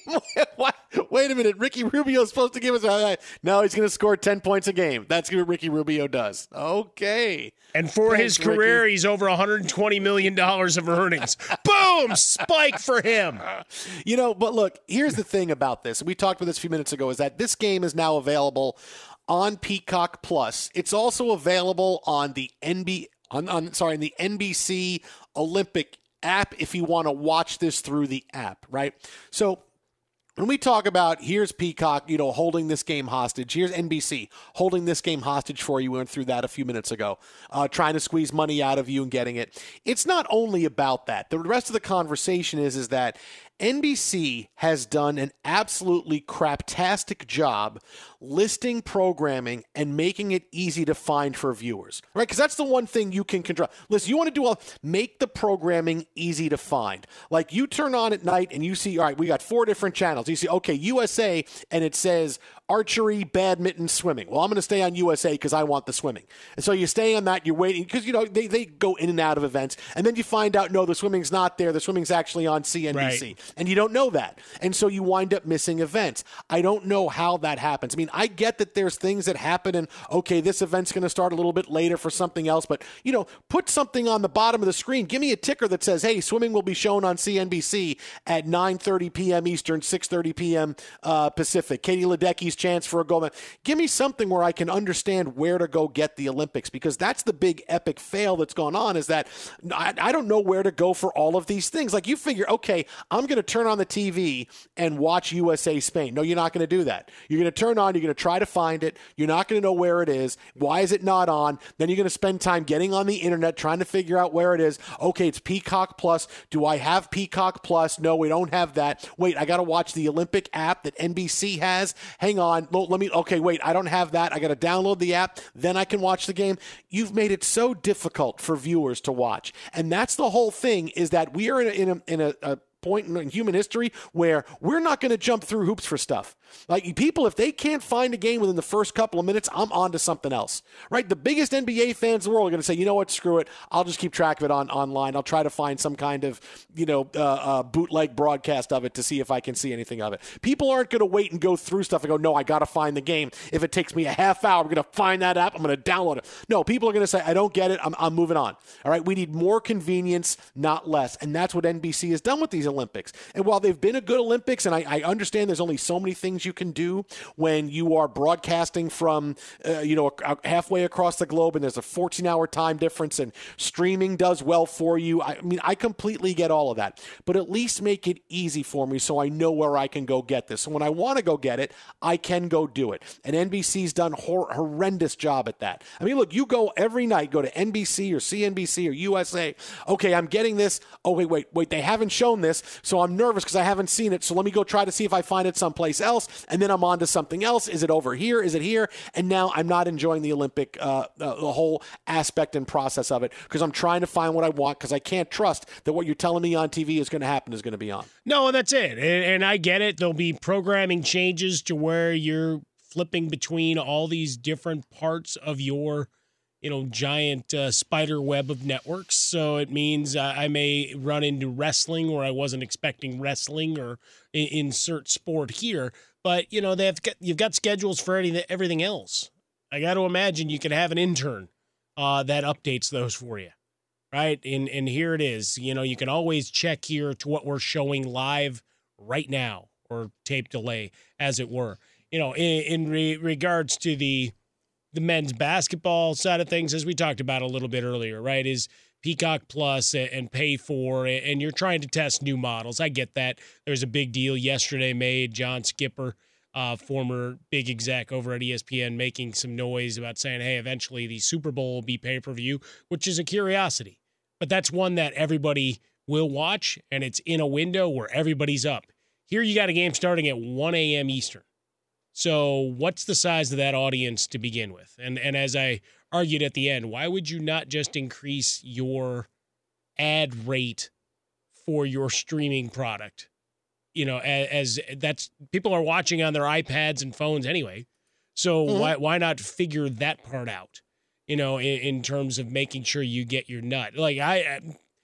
Wait a minute. Ricky Rubio's supposed to give us a – no, he's going to score ten points a game. That's what Ricky Rubio does. Okay. And for Thanks, his career, Ricky. He's over one hundred twenty million dollars of earnings. Boom! Spike for him. You know, but look, here's the thing about this. We talked about this a few minutes ago, is that this game is now available – on Peacock Plus. It's also available on the N B on, on sorry, on the N B C Olympic app if you want to watch this through the app, right? So when we talk about here's Peacock, you know, holding this game hostage, here's N B C holding this game hostage for you. We went through that a few minutes ago, uh, trying to squeeze money out of you and getting it. It's not only about that. The rest of the conversation is, is that N B C has done an absolutely craptastic job listing programming and making it easy to find for viewers, right? Because that's the one thing you can control. Listen, you want to do a make the programming easy to find. Like you turn on at night and you see, all right, we got four different channels. You see, okay, U S A, and it says archery, badminton, swimming. Well, I'm going to stay on U S A because I want the swimming. And so you stay on that, you're waiting, because, you know, they, they go in and out of events, and then you find out, no, the swimming's not there. The swimming's actually on C N B C. Right. And you don't know that. And so you wind up missing events. I don't know how that happens. I mean, I get that there's things that happen and, okay, this event's going to start a little bit later for something else, but, you know, put something on the bottom of the screen. Give me a ticker that says, hey, swimming will be shown on C N B C at nine thirty p.m. Eastern, six thirty p.m. Uh, Pacific. Katie Ledecky's chance for a gold medal. Give me something where I can understand where to go get the Olympics, because that's the big epic fail that's gone on, is that I, I don't know where to go for all of these things. Like you figure, okay, I'm going to turn on the T V and watch U S A Spain. No, you're not going to do that. You're going to turn on, you're going to try to find it. You're not going to know where it is. Why is it not on? Then you're going to spend time getting on the internet trying to figure out where it is. Okay, it's Peacock Plus. Do I have Peacock Plus? No, we don't have that. Wait, I got to watch the Olympic app that N B C has. Hang on. Let me, okay, wait, I don't have that. I got to download the app. Then I can watch the game. You've made it so difficult for viewers to watch. And that's the whole thing, is that we are in a, in a, in a, a point in human history where we're not going to jump through hoops for stuff. Like people, if they can't find a game within the first couple of minutes, I'm on to something else, right? The biggest N B A fans in the world are going to say, you know what, screw it. I'll just keep track of it on online. I'll try to find some kind of, you know, uh, uh, bootleg broadcast of it to see if I can see anything of it. People aren't going to wait and go through stuff and go, no, I got to find the game. If it takes me a half hour, I'm going to find that app. I'm going to download it. No, people are going to say, I don't get it. I'm, I'm moving on. All right. We need more convenience, not less. And that's what N B C has done with these Olympics. And while they've been a good Olympics, and I, I understand there's only so many things you can do when you are broadcasting from, uh, you know, halfway across the globe, and there's a fourteen hour time difference, and streaming does well for you. I mean, I completely get all of that, but at least make it easy for me so I know where I can go get this. So when I want to go get it, I can go do it. And N B C's done a hor- horrendous job at that. I mean, look, you go every night, go to N B C or C N B C or U S A. Okay, I'm getting this. Oh, wait, wait, wait. They haven't shown this. So I'm nervous because I haven't seen it. So let me go try to see if I find it someplace else. And then I'm on to something else. Is it over here? Is it here? And now I'm not enjoying the Olympic, uh, uh, the whole aspect and process of it because I'm trying to find what I want because I can't trust that what you're telling me on T V is going to happen is going to be on. No, that's it. And, and I get it. There'll be programming changes to where you're flipping between all these different parts of your, you know, giant uh, spider web of networks. So it means uh, I may run into wrestling where I wasn't expecting wrestling or I- insert sport here. But, you know, they have got, you've got schedules for anything, everything else. I got to imagine you could have an intern uh, that updates those for you, right? And and here it is. You know, you can always check here to what we're showing live right now or tape delay, as it were. You know, in, in re- regards to the the men's basketball side of things, as we talked about a little bit earlier, right, is Peacock Plus and Pay For, and you're trying to test new models. I get that. There's a big deal yesterday made. John Skipper, uh, former big exec over at E S P N, making some noise about saying, hey, eventually the Super Bowl will be pay-per-view, which is a curiosity. But that's one that everybody will watch, and it's in a window where everybody's up. Here you got a game starting at one a.m. Eastern. So what's the size of that audience to begin with? And and as I argued at the end, why would you not just increase your ad rate for your streaming product? You know, as, as that's people are watching on their iPads and phones anyway. So mm-hmm. why why not figure that part out? You know, in, in terms of making sure you get your nut. Like I.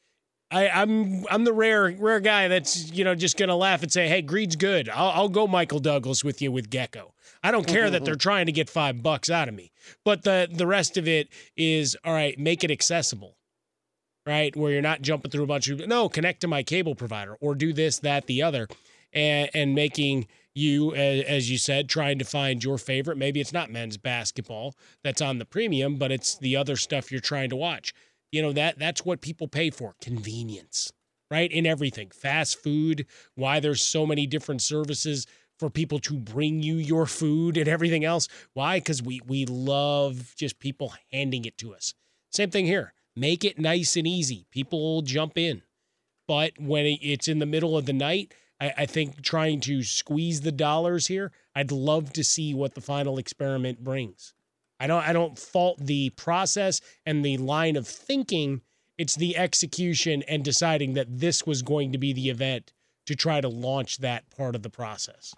I, I'm I'm the rare rare guy that's, you know, just going to laugh and say, hey, greed's good. I'll, I'll go Michael Douglas with you with Gecko. I don't care that they're trying to get five bucks out of me. But the, the rest of it is, all right, make it accessible, right, where you're not jumping through a bunch of, no, connect to my cable provider or do this, that, the other, and, and making you, as you said, trying to find your favorite. Maybe it's not men's basketball that's on the premium, but it's the other stuff you're trying to watch. You know, that that's what people pay for, convenience, right, in everything. Fast food, why there's so many different services for people to bring you your food and everything else. Why? Because we, we love just people handing it to us. Same thing here. Make it nice and easy. People will jump in. But when it's in the middle of the night, I, I think trying to squeeze the dollars here, I'd love to see what the final experiment brings. I don't I don't fault the process and the line of thinking. It's the execution and deciding that this was going to be the event to try to launch that part of the process.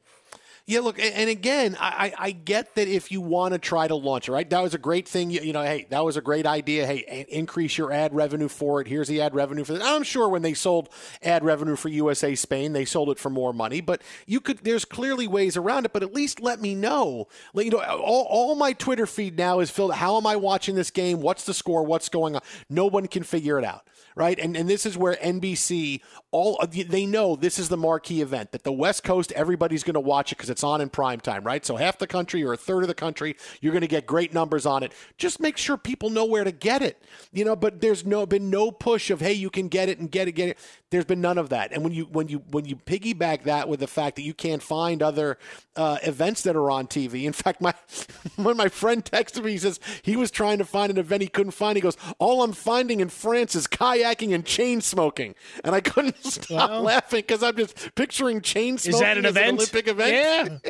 Yeah, look, and again, I, I get that if you want to try to launch it, right? That was a great thing. You, you know, hey, that was a great idea. Hey, increase your ad revenue for it. Here's the ad revenue for that. I'm sure when they sold ad revenue for U S A Spain, they sold it for more money. But you could, there's clearly ways around it. But at least let me know. Let, you know, all, all my Twitter feed now is filled. How am I watching this game? What's the score? What's going on? No one can figure it out. Right. And and this is where N B C, all they know this is the marquee event, that the West Coast, everybody's going to watch it because it's on in prime time. Right. So half the country or a third of the country, you're going to get great numbers on it. Just make sure people know where to get it. You know, but there's no been no push of, hey, you can get it and get it, get it. There's been none of that. And when you when you when you piggyback that with the fact that you can't find other uh, events that are on T V. In fact, my when my friend texted me, he says he was trying to find an event he couldn't find. He goes, all I'm finding in France is kayaking and chain smoking. And I couldn't stop well, laughing because I'm just picturing chain smoking is that an as event? an Olympic event. Yeah.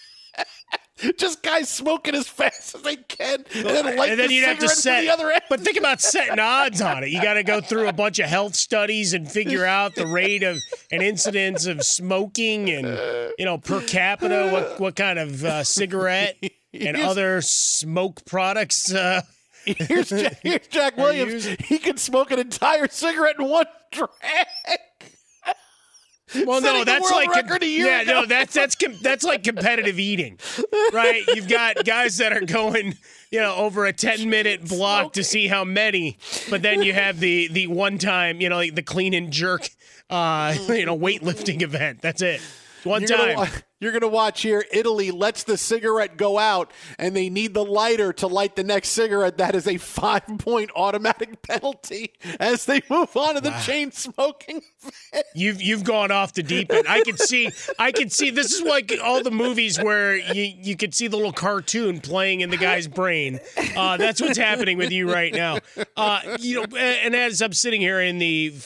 Just guys smoking as fast as they can, and then light and then the you'd have to set the other end. But think about setting odds on it. You got to go through a bunch of health studies and figure out the rate of an incidence of smoking, and you know, per capita, what what kind of uh, cigarette and other smoke products. Uh, here's, Jack, here's Jack Williams. He can smoke an entire cigarette in one drag. Well, no, that's like com- yeah, ago. no, that's that's com- that's like competitive eating, right? You've got guys that are going, you know, over a ten minute block smoking to see how many, but then you have the the one time, you know, like the clean and jerk, uh, you know, weightlifting event. That's it, one you're time. Gonna, you're going to watch here. Italy lets the cigarette go out, and they need the lighter to light the next cigarette. That is a five-point automatic penalty as they move on to the wow. chain smoking. You've you've gone off the deep end. I could see. I could see. This is like all the movies where you you could see the little cartoon playing in the guy's brain. Uh, that's what's happening with you right now. Uh, you know, and as I'm sitting here in the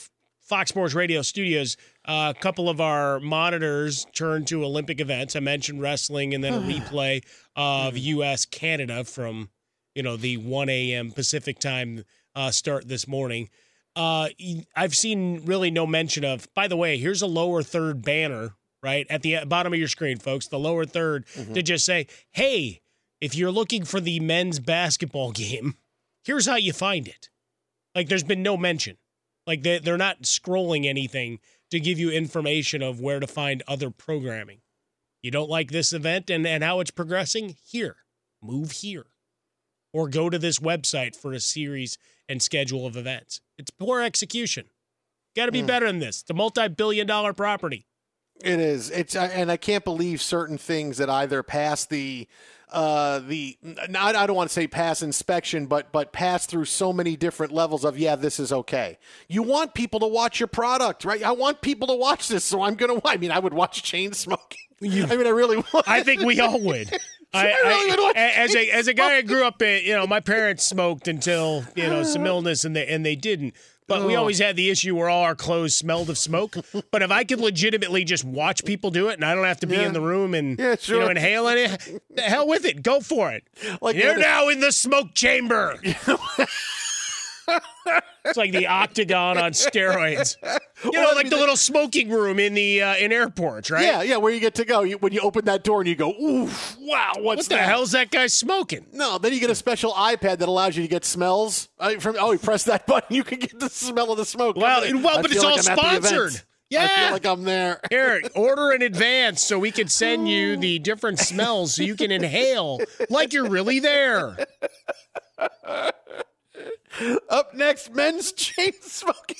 Fox Sports Radio studios, uh, a couple of our monitors turned to Olympic events. I mentioned wrestling and then a replay of U S Canada from, you know, the one a.m. Pacific time uh, start this morning. Uh, I've seen really no mention of, by the way, here's a lower third banner, right, at the bottom of your screen, folks, the lower third, mm-hmm. to just say, hey, if you're looking for the men's basketball game, here's how you find it. Like, there's been no mention. Like, they, they're not scrolling anything to give you information of where to find other programming. You don't like this event and, and how it's progressing? Here. Move here. Or go to this website for a series and schedule of events. It's poor execution. Got to be mm. better than this. It's a multi-billion dollar property. It is. It's, and I can't believe certain things that either pass the uh, the not, I don't want to say pass inspection, but but pass through so many different levels of, yeah, this is okay. You want people to watch your product, right? I want people to watch this, so I'm going to. I mean, I would watch chain smoking. You, I mean, I really would. I think we all would. I, I, really I as a as a guy I grew up in, you know, my parents smoked until, you know, some illness and they and they didn't. But we always had the issue where all our clothes smelled of smoke. But if I could legitimately just watch people do it and I don't have to be yeah. in the room and yeah, sure. you know, inhale it, the hell with it. Go for it. Like You're now in the smoke chamber. It's like the Octagon on steroids. You know, well, like the little smoking room in the uh, in airports, right? Yeah, yeah, where you get to go. You, when you open that door and you go, oof, wow, what's what the that? hell's that guy smoking? No, then you get a special iPad that allows you to get smells. Uh, from, oh, you press that button, you can get the smell of the smoke. Well, well but it's all like sponsored. Yeah. I feel like I'm there. Here, order in advance so we can send you the different smells so you can inhale like you're really there. Up next, men's chain smoking.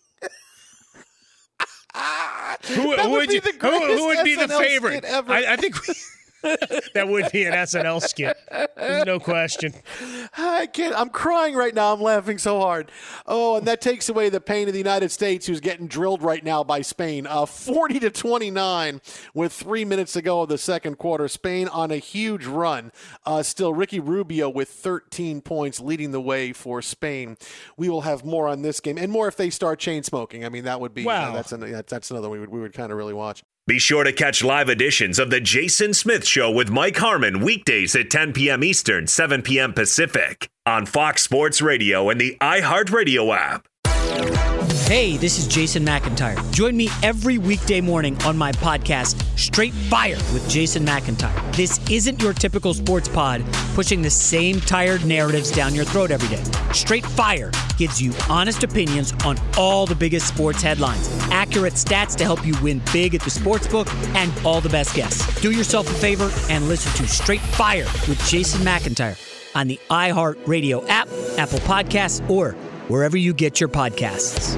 who, who, would you, who, who would be the favorite? I, I think we, that would be an S N L skit. There's no question. I can't. I'm crying right now. I'm laughing so hard. Oh, and that takes away the pain of the United States, who's getting drilled right now by Spain. Uh, forty to twenty-nine with three minutes to go of the second quarter. Spain on a huge run. Uh, still, Ricky Rubio with thirteen points leading the way for Spain. We will have more on this game and more if they start chain smoking. I mean, that would be wow. uh, that's an, that's another one we would we would kind of really watch. Be sure to catch live editions of The Jason Smith Show with Mike Harmon weekdays at ten p.m. Eastern, seven p.m. Pacific on Fox Sports Radio and the iHeartRadio app. Hey, this is Jason McIntyre. Join me every weekday morning on my podcast, Straight Fire with Jason McIntyre. This isn't your typical sports pod pushing the same tired narratives down your throat every day. Straight Fire gives you honest opinions on all the biggest sports headlines, accurate stats to help you win big at the sportsbook, and all the best guests. Do yourself a favor and listen to Straight Fire with Jason McIntyre on the iHeartRadio app, Apple Podcasts, or wherever you get your podcasts.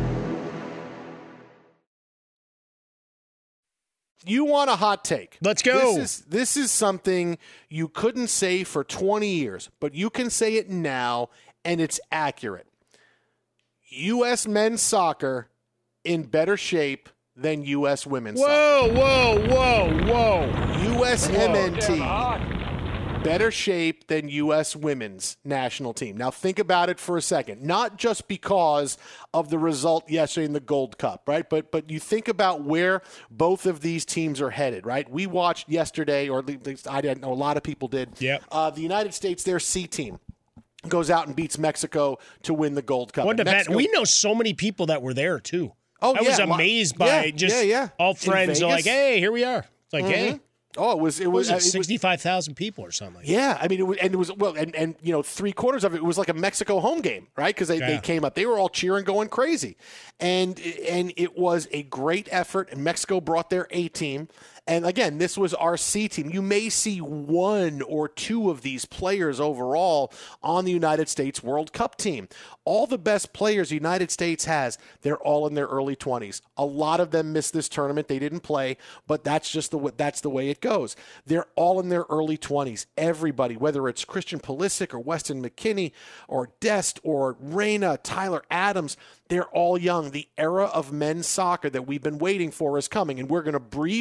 You want a hot take. Let's go. This is, this is something you couldn't say for twenty years, but you can say it now, and it's accurate. U S men's soccer in better shape than U S women's whoa, soccer. Whoa, whoa, whoa, whoa. U S M N T. Better shape than U S women's national team. Now think about it for a second. Not just because of the result yesterday in the Gold Cup, right? But but you think about where both of these teams are headed, right? We watched yesterday, or at least I didn't know, a lot of people did. Yeah. Uh, the United States, their C team, goes out and beats Mexico to win the Gold Cup. What a bet. We know so many people that were there too. Oh, I yeah. was amazed by yeah, just yeah, yeah. all friends are like, hey, here we are. It's like, mm-hmm. hey. Oh, it was it was, was it, it was sixty-five thousand people or something like yeah, that. I mean, it was, and it was well, and, and you know, three quarters of it was like a Mexico home game, right? Because they, yeah. they came up, they were all cheering, going crazy, and and it was a great effort. And Mexico brought their A team, and again, this was our C team. You may see one or two of these players overall on the United States World Cup team. All the best players the United States has, they're all in their early twenties. A lot of them missed this tournament; they didn't play, but that's just the that's the way it goes. They're all in their early twenties. Everybody, whether it's Christian Pulisic or Weston McKennie or Dest or Reyna, Tyler Adams, they're all young. The era of men's soccer that we've been waiting for is coming, and we're going to breeze through quality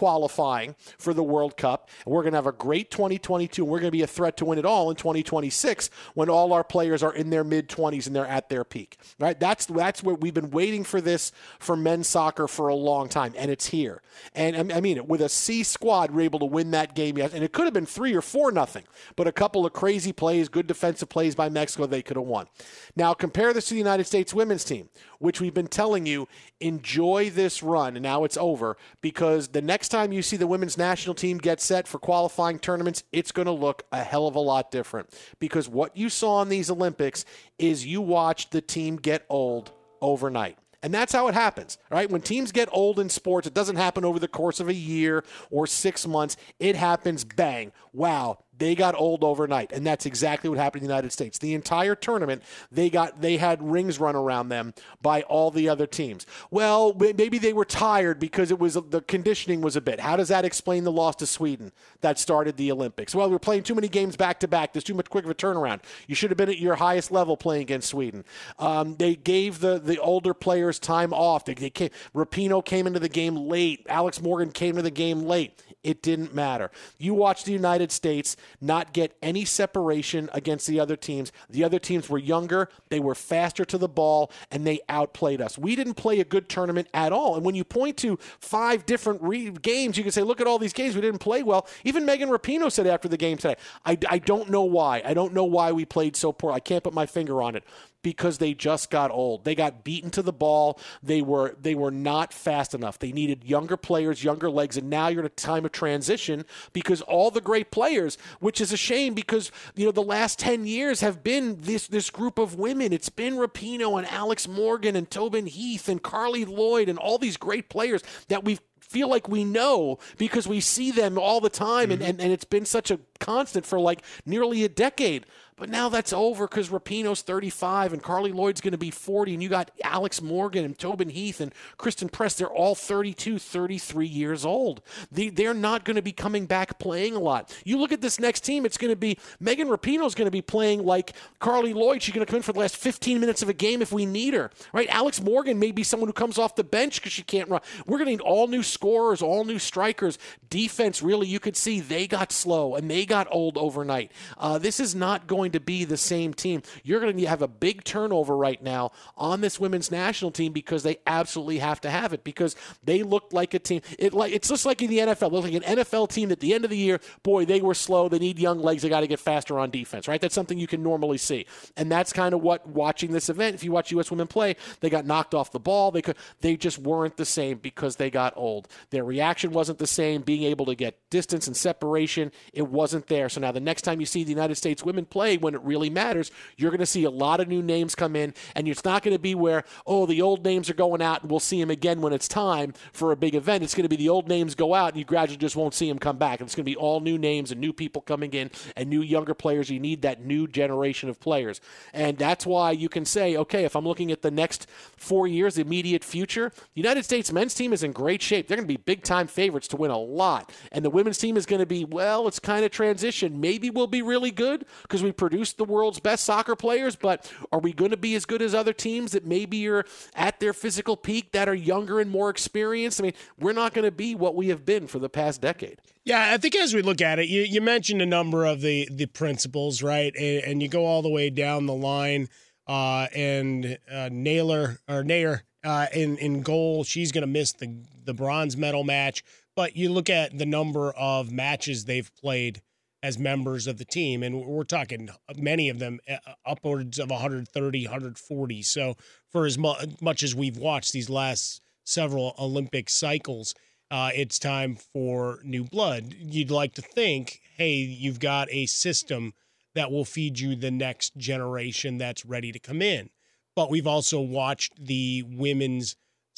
qualifying for the World Cup. And we're going to have a great twenty twenty-two, and we're going to be a threat to win it all in twenty twenty-six when all our players are in their mid-twenties and they're at their peak. Right? That's that's what we've been waiting for this for men's soccer for a long time, and it's here. And I mean, with a C squad, we're able to win that game, and it could have been three or four nothing, but a couple of crazy plays, good defensive plays by Mexico, they could have won. Now compare this to the United States women's team, which we've been telling you, enjoy this run, and now it's over, because the next time you see the women's national team get set for qualifying tournaments, it's going to look a hell of a lot different, because what you saw in these Olympics is you watched the team get old overnight. And that's how it happens, right? When teams get old in sports, it doesn't happen over the course of a year or six months. It happens, bang, wow, they got old overnight. And that's exactly what happened in the United States. The entire tournament, they got they had rings run around them by all the other teams. Well, maybe they were tired because it was the conditioning was a bit. How does that explain the loss to Sweden that started the Olympics? Well, we're playing too many games back to back. There's too much quick of a turnaround. You should have been at your highest level playing against Sweden. Um, they gave the, the older players time off. They, they came, Rapinoe came into the game late. Alex Morgan came into the game late. It didn't matter. You watched the United States not get any separation against the other teams. The other teams were younger, they were faster to the ball, and they outplayed us. We didn't play a good tournament at all. And when you point to five different re- games, you can say, look at all these games we didn't play well. Even Megan Rapinoe said after the game today, I, I don't know why. I don't know why we played so poor. I can't put my finger on it. Because they just got old. They got beaten to the ball. They were they were not fast enough. They needed younger players, younger legs, and now you're at a time of transition because all the great players, which is a shame because you know the last ten years have been this this group of women. It's been Rapinoe and Alex Morgan and Tobin Heath and Carly Lloyd and all these great players that we've feel like we know because we see them all the time, mm-hmm. and, and, and it's been such a constant for like nearly a decade. But now that's over because Rapinoe's thirty-five and Carly Lloyd's going to be forty, and you got Alex Morgan and Tobin Heath and Kristen Press. They're all thirty-two, thirty-three years old. They, they're not going to be coming back playing a lot. You look at this next team, it's going to be Megan Rapinoe's going to be playing like Carly Lloyd. She's going to come in for the last fifteen minutes of a game if we need her. Right? Alex Morgan may be someone who comes off the bench because she can't run. We're going to need all new scorers, all new strikers. Defense, really, you could see they got slow and they got old overnight. Uh, this is not going to be the same team. You're going to have a big turnover right now on this women's national team because they absolutely have to have it because they looked like a team. It like it's just like in the N F L. It looked like an N F L team at the end of the year, boy, they were slow. They need young legs. They got to get faster on defense, right? That's something you can normally see. And that's kind of what watching this event, if you watch U S women play, they got knocked off the ball. They could, they just weren't the same because they got old. Their reaction wasn't the same. Being able to get distance and separation, it wasn't there. So now the next time you see the United States women play, when it really matters, you're going to see a lot of new names come in, and it's not going to be where, oh, the old names are going out and we'll see them again when it's time for a big event. It's going to be the old names go out and you gradually just won't see them come back. And it's going to be all new names and new people coming in and new younger players. You need that new generation of players. And that's why you can say, okay, if I'm looking at the next four years, the immediate future, the United States men's team is in great shape. They're going to be big-time favorites to win a lot. And the women's team is going to be, well, it's kind of transition. Maybe we'll be really good because we produced the world's best soccer players, but are we going to be as good as other teams that maybe are at their physical peak that are younger and more experienced? I mean, we're not going to be what we have been for the past decade. Yeah, I think as we look at it, you, you mentioned a number of the, the principles, right? And, and you go all the way down the line, uh, and uh, Naylor or Nair uh, in in goal, she's going to miss the the bronze medal match. But you look at the number of matches they've played as members of the team, and we're talking many of them upwards of one thirty, one forty. So for as mu- much as we've watched these last several Olympic cycles, uh, it's time for new blood. You'd like to think, hey, you've got a system that will feed you the next generation that's ready to come in. But we've also watched the women's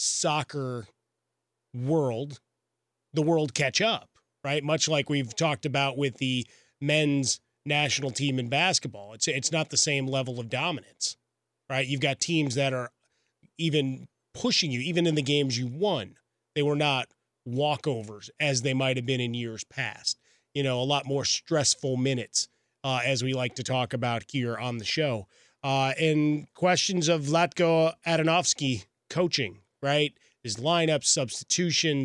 soccer world, the world catch up. Right, much like we've talked about with the men's national team in basketball. It's it's not the same level of dominance, right? You've got teams that are even pushing you, even in the games you won. They were not walkovers as they might have been in years past. You know, a lot more stressful minutes, uh, as we like to talk about here on the show. Uh, and questions of Vlatko Adanovsky coaching, right? His lineup, substitutions,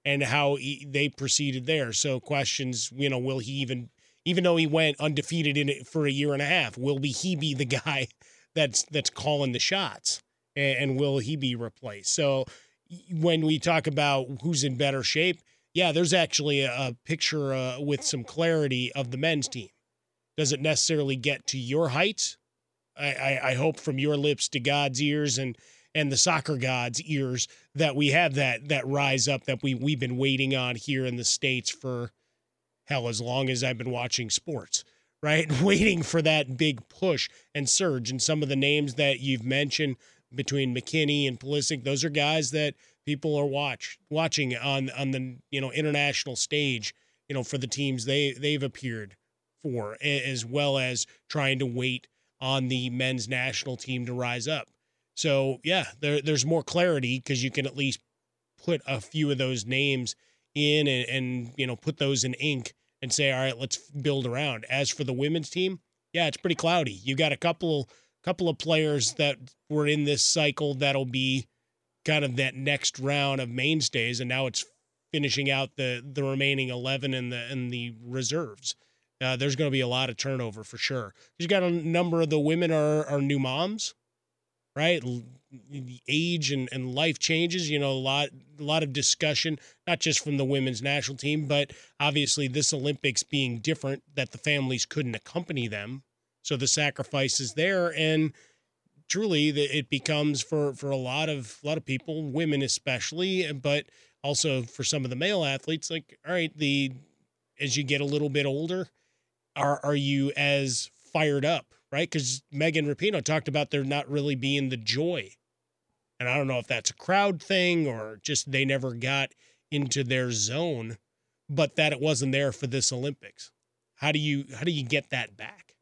and how he, they proceeded there. So questions, you know, will he even, even though he went undefeated in it for a year and a half, will be he be the guy that's that's calling the shots, and, and will he be replaced? So when we talk about who's in better shape, yeah, there's actually a, a picture uh, with some clarity of the men's team. Does it necessarily get to your heights? I, I, I hope from your lips to God's ears and and the soccer gods' ears that we have that that rise up that we we've been waiting on here in the States for hell as long as I've been watching sports, right? Waiting for that big push and surge. And some of the names that you've mentioned between McKinney and Pulisic, those are guys that people are watch watching on on the you know international stage, you know, for the teams they they've appeared for, as well as trying to wait on the men's national team to rise up. So, yeah, there, there's more clarity because you can at least put a few of those names in and, and, you know, put those in ink and say, all right, let's build around. As for the women's team, yeah, it's pretty cloudy. You got a couple, couple of players that were in this cycle that'll be kind of that next round of mainstays, and now it's finishing out the the remaining eleven and the and the reserves. Uh, there's going to be a lot of turnover for sure. You got a number of the women are are new moms, right? The age and, and life changes. You know, a lot a lot of discussion, not just from the women's national team, but obviously this Olympics being different, that the families couldn't accompany them, so the sacrifice is there, and truly it becomes for for a lot of a lot of people, women especially, but also for some of the male athletes, like, all right, the as you get a little bit older, are are you as fired up, right? Because Megan Rapinoe talked about there not really being the joy. And I don't know if that's a crowd thing or just they never got into their zone, but that it wasn't there for this Olympics. How do you how do you get that back?